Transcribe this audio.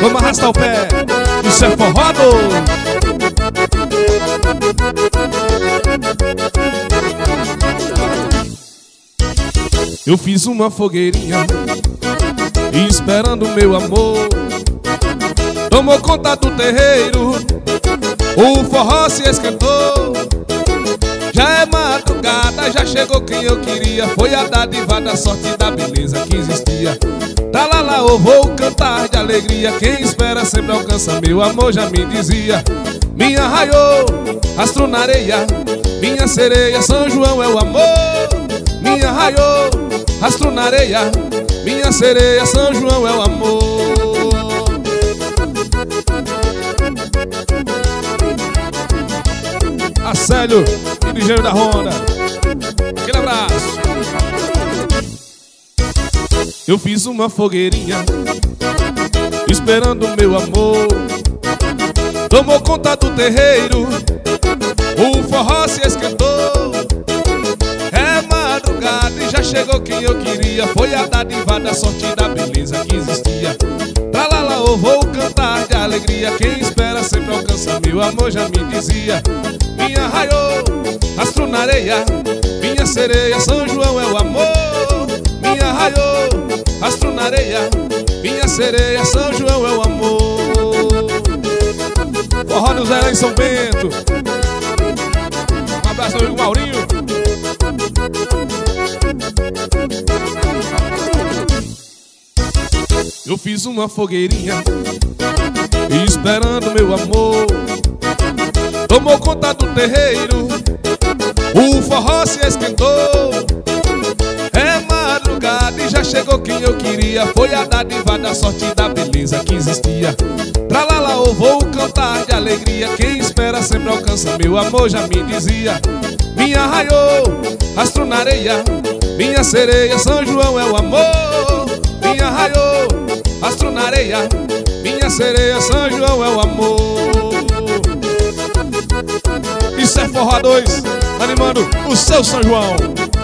Vamos arrastar o pé. Isso é forró doido. Eu fiz uma fogueirinha esperando meu amor. Tomou conta do terreiro, o forró se esquentou. Já é madrugada, já chegou quem eu queria. Foi a dádiva da sorte da beleza que existia. Talala, eu vou cantar de alegria. Quem espera sempre alcança, meu amor já me dizia. Minha raiô, astro na areia, minha sereia, São João é o amor. Minha raiô, astro na areia, minha sereia, São João é o amor. Acélio, engenheiro da Honda, aquele abraço. Eu fiz uma fogueirinha esperando meu amor. Tomou conta do terreiro, o forró se esquentou. É madrugada e já chegou quem eu queria. Foi a dádiva da sorte da beleza que existia. Tralala, eu vou cantar de alegria. Quem espera sempre alcança, meu amor já me dizia. Minha raiô, astro na areia, minha sereia, São João é o amor. Minha raiô, astro na areia, minha sereia, São João é o amor. Forró no Zé lá em São Bento. Um abraço ao amigo Maurinho. Eu fiz uma fogueirinha esperando meu amor. Tomou conta do terreiro, o forró se esquentou. É madrugada e já chegou quem eu queria. Foi a dádiva da sorte da beleza que existia. Tralala, eu vou cantar de alegria. Quem espera sempre alcança, meu amor já me dizia. Minha raiô, astro na areia, minha sereia, São João é o amor. Minha raiô, astro na areia, minha sereia, São João é o amor. Isso é Forró 2, animando o seu São João.